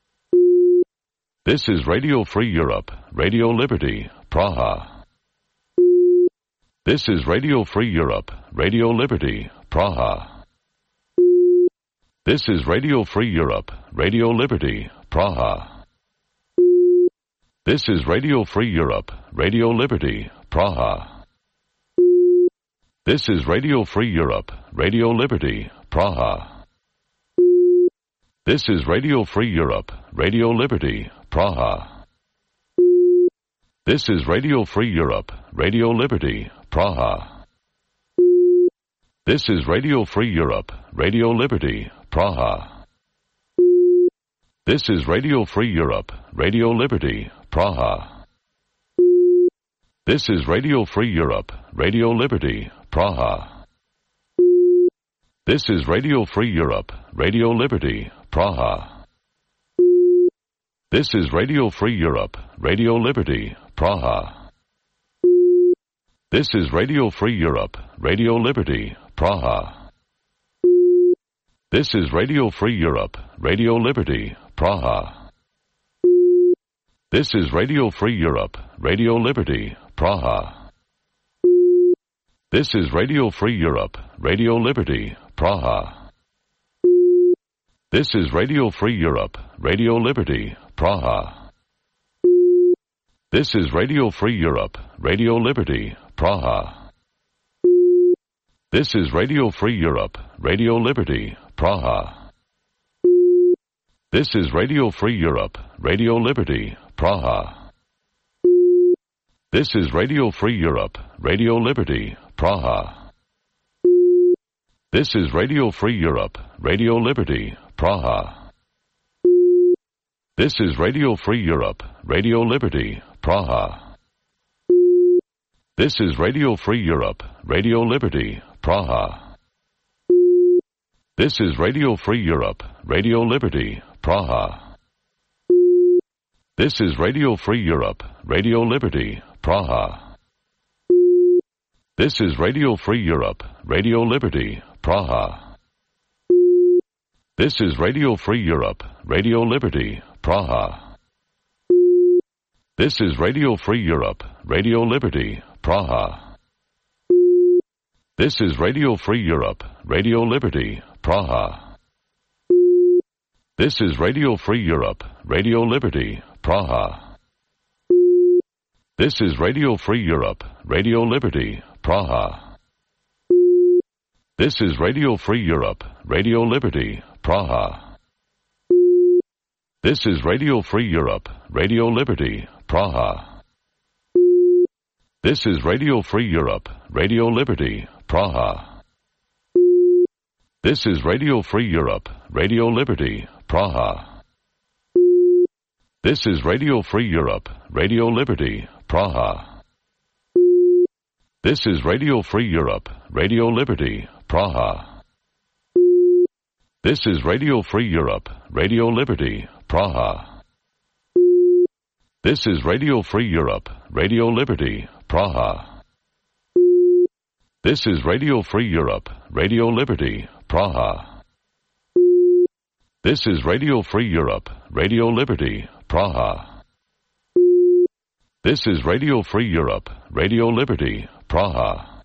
This is Radio Free Europe, Radio Liberty, Praha. This is Radio Free Europe, Radio Liberty, Praha. This is Radio Free Europe, Radio Liberty, Praha. This is Radio Free Europe, Radio Liberty, Praha. This is Radio Free Europe, Radio Liberty, Praha. This is Radio Free Europe, Radio Liberty, Praha. This is Radio Free Europe, Radio Liberty, Praha. This is Radio Free Europe, Radio Liberty, Praha. This is Radio Free Europe, Radio Liberty, Praha. This is Radio Free Europe, Radio Liberty, Praha. This is Radio Free Europe, Radio Liberty, Praha. This is Radio Free Europe, Radio Liberty, Praha. This is Radio Free Europe, Radio Liberty, Praha. This is Radio Free Europe, Radio Liberty, Praha. This is Radio Free Europe, Radio Liberty, Praha. This is Radio Free Europe, Radio Liberty, Praha. This is Radio Free Europe, Radio Liberty, Praha. This is Radio Free Europe, Radio Liberty, Praha. This is Radio Free Europe, Radio Liberty, Praha. This is Radio Free Europe, Radio Liberty, Praha. This is Radio Free Europe, Radio Liberty, Praha. This is Radio Free Europe, Radio Liberty, Praha. This is Radio Free Europe, Radio Liberty, Praha. This is Radio Free Europe, Radio Liberty, Praha. This is Radio Free Europe, Radio Liberty, Praha. This is Radio Free Europe, Radio Liberty, Praha. This is Radio Free Europe, Radio Liberty, Praha. This is Radio Free Europe, Radio Liberty, Praha. This is Radio Free Europe, Radio Liberty, Praha. This is Radio Free Europe, Radio Liberty, Praha. This is Radio Free Europe, Radio Liberty, Praha. This is Radio Free Europe, Radio Liberty, Praha. This is Radio Free Europe, Radio Liberty, Praha. This is Radio Free Europe, Radio Liberty, Praha. This is Radio Free Europe, Radio Liberty, Praha. This is Radio Free Europe, Radio Liberty, Praha. This is Radio Free Europe, Radio Liberty, Praha. This is Radio Free Europe, Radio Liberty, Praha. This is Radio Free Europe, Radio Liberty, Praha. This is Radio Free Europe, Radio Liberty, Praha. This is Radio Free Europe, Radio Liberty, Praha. This is Radio Free Europe, Radio Liberty, Praha. This is Radio Free Europe, Radio Liberty, Praha.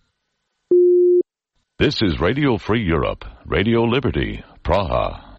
This is Radio Free Europe, Radio Liberty, Praha.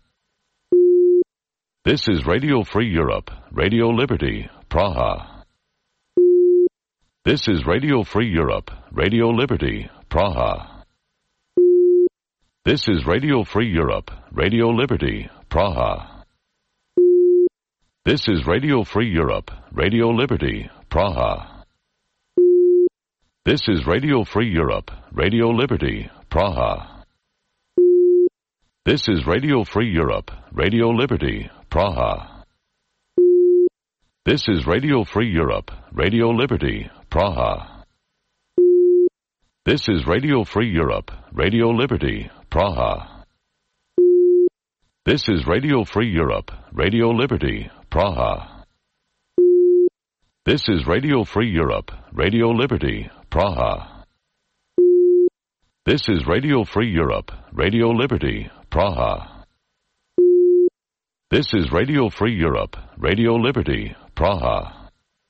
This is Radio Free Europe, Radio Liberty, Praha. This is Radio Free Europe, Radio Liberty, Praha. This is Radio Free Europe, Radio Liberty, Praha. This is Radio Free Europe, Radio Liberty, Praha. This is Radio Free Europe, Radio Liberty, Praha. This is Radio Free Europe, Radio Liberty, Praha. This is Radio Free Europe, Radio Liberty, Praha. This is Radio Free Europe, Radio Liberty, Praha. This is Radio Free Europe, Radio Liberty, Praha. This is Radio Free Europe, Radio Liberty, Praha. This is Radio Free Europe, Radio Liberty, Praha. This is Radio Free Europe, Radio Liberty, Praha.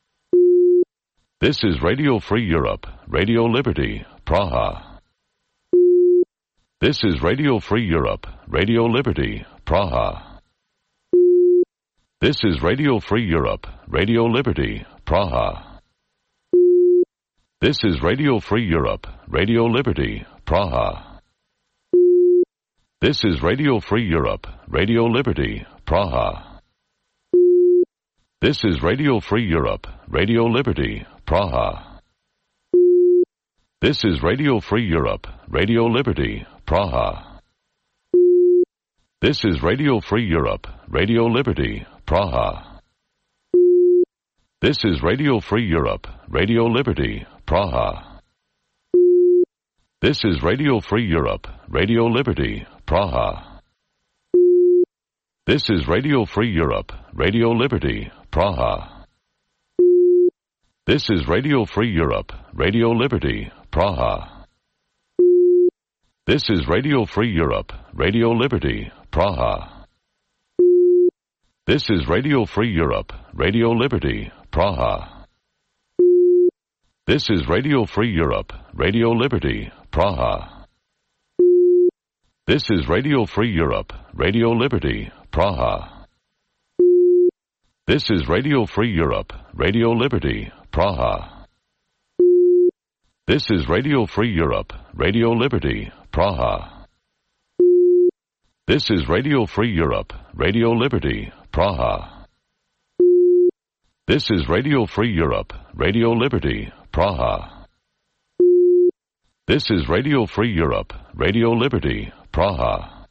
This is Radio Free Europe, Radio Liberty, Praha. This is Radio Free Europe, Radio Liberty, Praha. This is Radio Free Europe, Radio Liberty, Praha. This is Radio Free Europe, Radio Liberty, Praha. This is Radio Free Europe, Radio Liberty, Praha. This is Radio Free Europe, Radio Liberty, Praha. This is Radio Free Europe, Radio Liberty, Praha. This is Radio Free Europe, Radio Liberty, Praha. This is Radio Free Europe, Radio Liberty, Praha. This is Radio Free Europe, Radio Liberty, Praha. This is Radio Free Europe, Radio Liberty, Praha. This is Radio Free Europe, Radio Liberty, Praha. This is Radio Free Europe, Radio Liberty, Praha. This is Radio Free Europe, Radio Liberty, Praha. This is Radio Free Europe, Radio Liberty, Praha. This is Radio Free Europe, Radio Liberty, Praha. This is Radio Free Europe, Radio Liberty, Praha. This is Radio Free Europe, Radio Liberty, Praha. This is Radio Free Europe, Radio Liberty, Praha. This is Radio Free Europe, Radio Liberty, Praha. This is Radio Free Europe, Radio Liberty, Praha.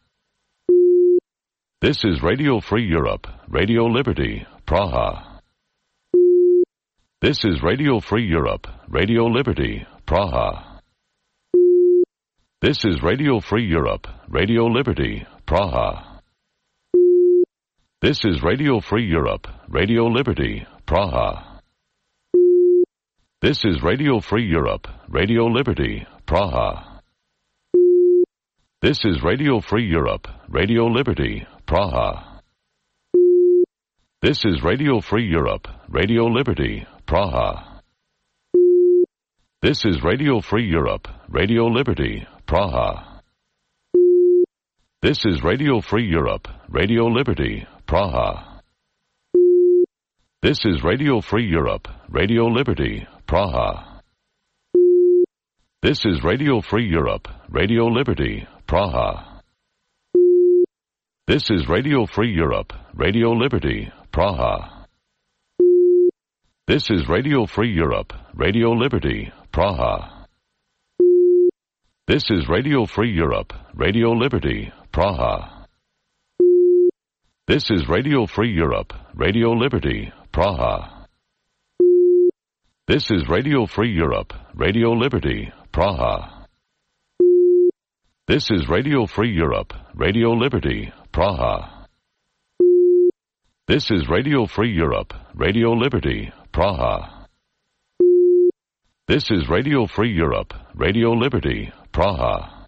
This is Radio Free Europe, Radio Liberty, Praha. This is Radio Free Europe, Radio Liberty, Praha. This is Radio Free Europe, Radio Liberty, Praha. This is Radio Free Europe, Radio Liberty, Praha. This is Radio Free Europe, Radio Liberty, Praha. This is Radio Free Europe, Radio Liberty, Praha. This is Radio Free Europe, Radio Liberty, Praha. This is Radio Free Europe, Radio Liberty, Praha. This is Radio Free Europe, Radio Liberty, Praha. This is Radio Free Europe, Radio Liberty, Praha. This is Radio Free Europe, Radio Liberty, Praha. This is Radio Free Europe, Radio Liberty, Praha. This is Radio Free Europe, Radio Liberty, Praha. This is Radio Free Europe, Radio Liberty, Praha. This is Radio Free Europe, Radio Liberty, Praha. This is Radio Free Europe, Radio Liberty, Praha. This is Radio Free Europe, Radio Liberty, Praha. This is Radio Free Europe, Radio Liberty, Praha. This is Radio Free Europe, Radio Liberty, Praha.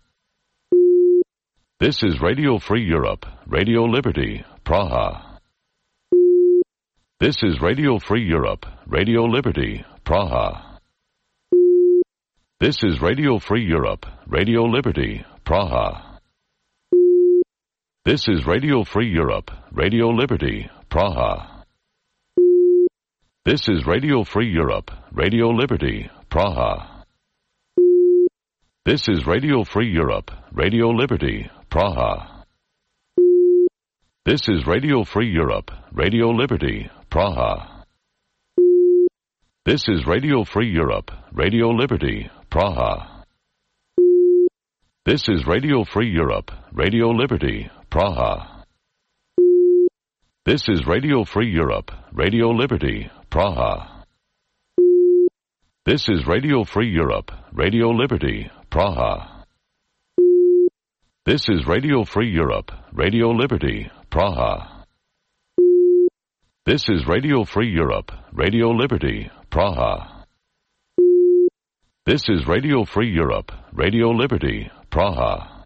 This is Radio Free Europe, Radio Liberty, Praha. This is Radio Free Europe, Radio Liberty, Praha. This is Radio Free Europe, Radio Liberty, Praha. This is Radio Free Europe, Radio Liberty, Praha. This is Radio Free Europe, Radio Liberty, Praha. This is Radio Free Europe, Radio Liberty, Praha. This is Radio Free Europe, Radio Liberty, Praha. This is Radio Free Europe, Radio Liberty, Praha. This is Radio Free Europe, Radio Liberty, Praha. This is Radio Free Europe, Radio Liberty, Praha. This is Radio Free Europe, Radio Liberty, Praha. This is Radio Free Europe, Radio Liberty, Praha. This is Radio Free Europe, Radio Liberty, Praha. This is Radio Free Europe, Radio Liberty, Praha.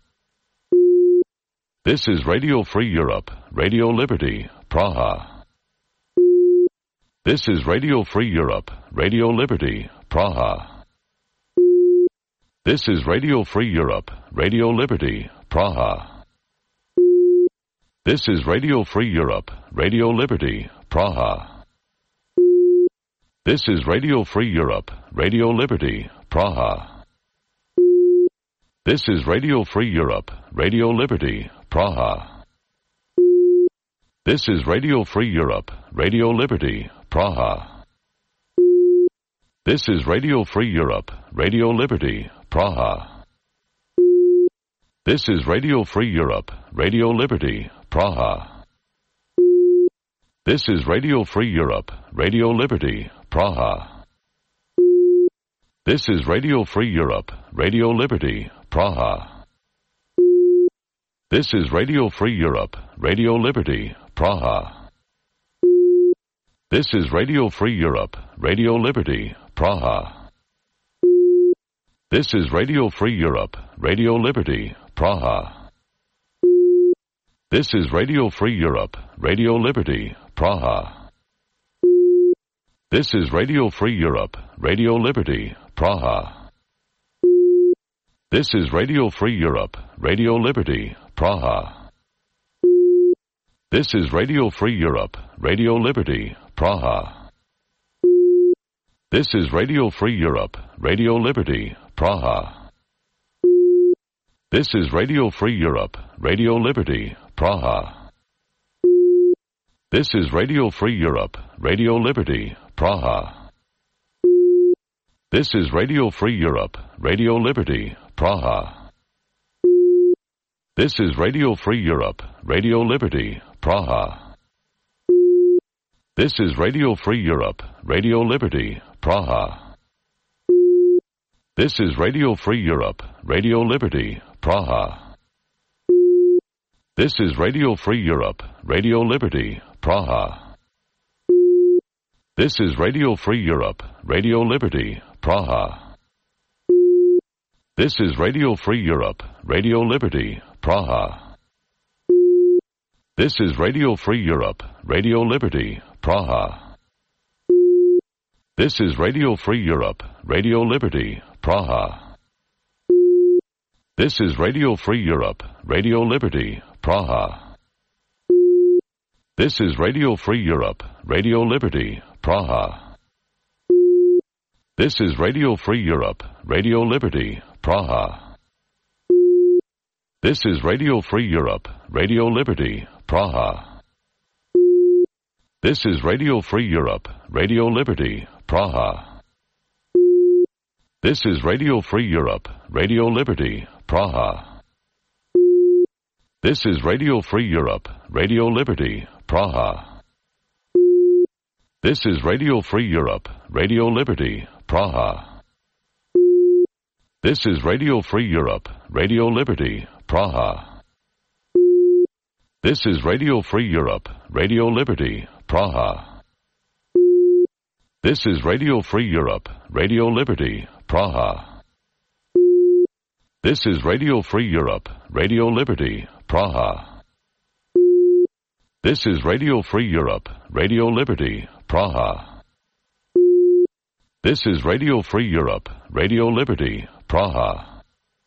This is Radio Free Europe, Radio Liberty, Praha. This is Radio Free Europe, Radio Liberty, Praha. This is Radio Free Europe, Radio Liberty, Praha. This is Radio Free Europe, Radio Liberty, Praha. This is Radio Free Europe, Radio Liberty, Praha. This is Radio Free Europe, Radio Liberty, Praha. This is Radio Free Europe, Radio Liberty, Praha. This is Radio Free Europe, Radio Liberty, Praha. This is Radio Free Europe, Radio Liberty, Praha. This is Radio Free Europe, Radio Liberty, Praha. This is Radio Free Europe, Radio Liberty, Praha. This is Radio Free Europe, Radio Liberty, Praha. This is Radio Free Europe, Radio Liberty, Praha. This is Radio Free Europe, Radio Liberty, Praha. This is Radio Free Europe, Radio Liberty, Praha. This is Radio Free Europe, Radio Liberty, Praha. This is Radio Free Europe, Radio Liberty, Praha. This is Radio Free Europe, Radio Liberty, Praha. This is Radio Free Europe, Radio Liberty, Praha. This is Radio Free Europe, Radio Liberty, Praha. This is Radio Free Europe, Radio Liberty, Praha. This is Radio Free Europe, Radio Liberty, Praha. This is Radio Free Europe, Radio Liberty, Praha. This is Radio Free Europe, Radio Liberty, Praha. This is Radio Free Europe, Radio Liberty, Praha. This is Radio Free Europe, Radio Liberty, Praha. This is Radio Free Europe, Radio Liberty, Praha. This is Radio Free Europe, Radio Liberty, Praha. This is Radio Free Europe, Radio Liberty, Praha. This is Radio Free Europe, Radio Liberty, Praha. This is Radio Free Europe, Radio Liberty, Praha. This is Radio Free Europe, Radio Liberty, Praha. This is Radio Free Europe, Radio Liberty, Praha. This is Radio Free Europe, Radio Liberty, Praha. This is Radio Free Europe, Radio Liberty, Praha. This is Radio Free Europe, Radio Liberty, Praha. This is Radio Free Europe, Radio Liberty, Praha. This is Radio Free Europe, Radio Liberty, Praha. This is Radio Free Europe, Radio Liberty, Praha. This is Radio Free Europe, Radio Liberty, Praha. This is Radio Free Europe, Radio Liberty, Praha. This is Radio Free Europe, Radio Liberty, Praha. This is Radio Free Europe, Radio Liberty, Praha. This is Radio Free Europe, Radio Liberty, Praha.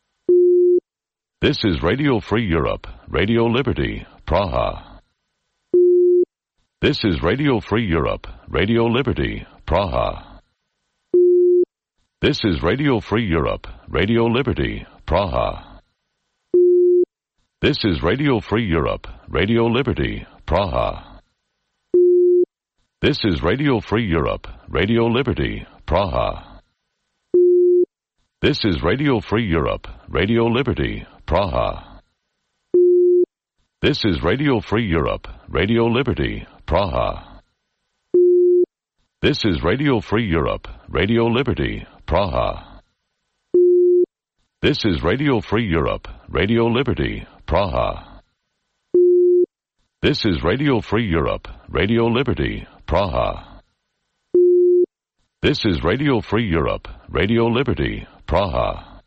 This is Radio Free Europe, Radio Liberty, Praha. This is Radio Free Europe, Radio Liberty, Praha. This is Radio Free Europe, Radio Liberty, Praha. This is Radio Free Europe, Radio Liberty, Praha. This is Radio Free Europe, Radio Liberty, Praha. This is Radio Free Europe, Radio Liberty, Praha. This is Radio Free Europe, Radio Liberty, Praha. This is Radio Free Europe, Radio Liberty, Praha. This is Radio Free Europe, Radio Liberty, Praha. This is Radio Free Europe, Radio Liberty, Praha. This is Radio Free Europe, Radio Liberty, Praha.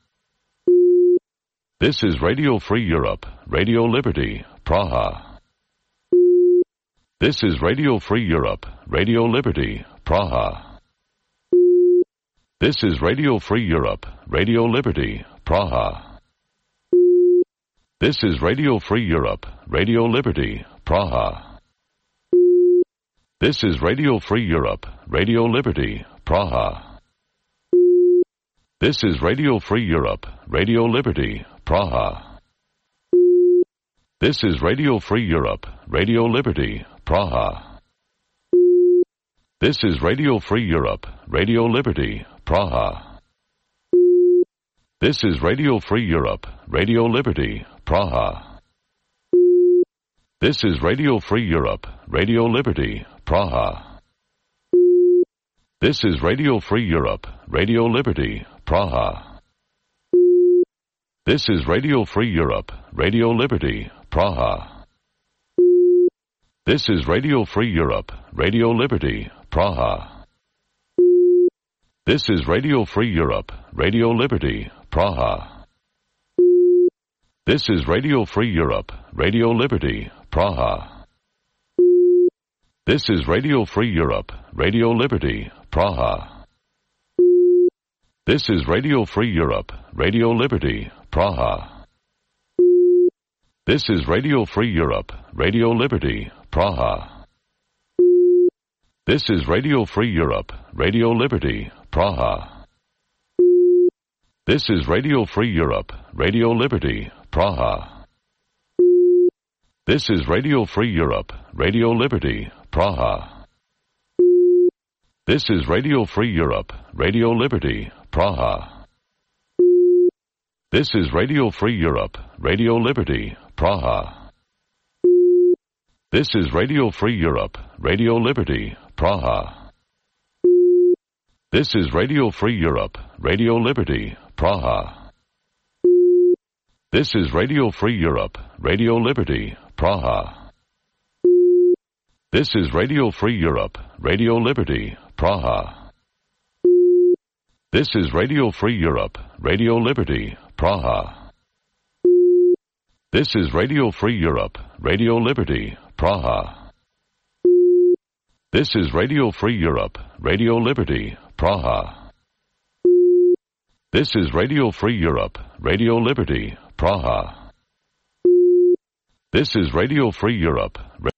This is Radio Free Europe, Radio Liberty, Praha. This is Radio Free Europe, Radio Liberty, Praha. This is Radio Free Europe, Radio Liberty, Praha. This is Radio Free Europe, Radio Liberty, Praha. This is Radio Free Europe, Radio Liberty, Praha. This is Radio Free Europe, Radio Liberty, Praha. This is Radio Free Europe, Radio Liberty, Praha. This is Radio Free Europe, Radio Liberty, Praha. This is Radio Free Europe, Radio Liberty, Praha. This is Radio Free Europe, Radio Liberty, Praha. This is Radio Free Europe, Radio Liberty, Praha. This is Radio Free Europe, Radio Liberty, Praha. This is Radio Free Europe, Radio Liberty, Praha. This is Radio Free Europe, Radio Liberty, Praha. This is Radio Free Europe, Radio Liberty, Praha. This is Radio Free Europe, Radio Liberty, Praha. This is Radio Free Europe, Radio Liberty, Praha. This is Radio Free Europe, Radio Liberty, Praha. This is Radio Free Europe, Radio Liberty, Praha. This is Radio Free Europe, Radio Liberty, Praha. This is Radio Free Europe, Radio Liberty, Praha. This is Radio Free Europe, Radio Liberty, Praha. This is Radio Free Europe, Radio Liberty, Praha. This is Radio Free Europe, Radio Liberty, Praha. This is Radio Free Europe, Radio Liberty, Praha. This is Radio Free Europe, Radio Liberty, Praha. This is Radio Free Europe, Radio Liberty, Praha. This is Radio Free Europe, Radio Liberty, Praha. This is Radio Free Europe, Radio Liberty, Praha. This is Radio Free Europe, Radio Liberty, Praha. This is Radio Free Europe, Radio Liberty, Praha. This is Radio Free Europe,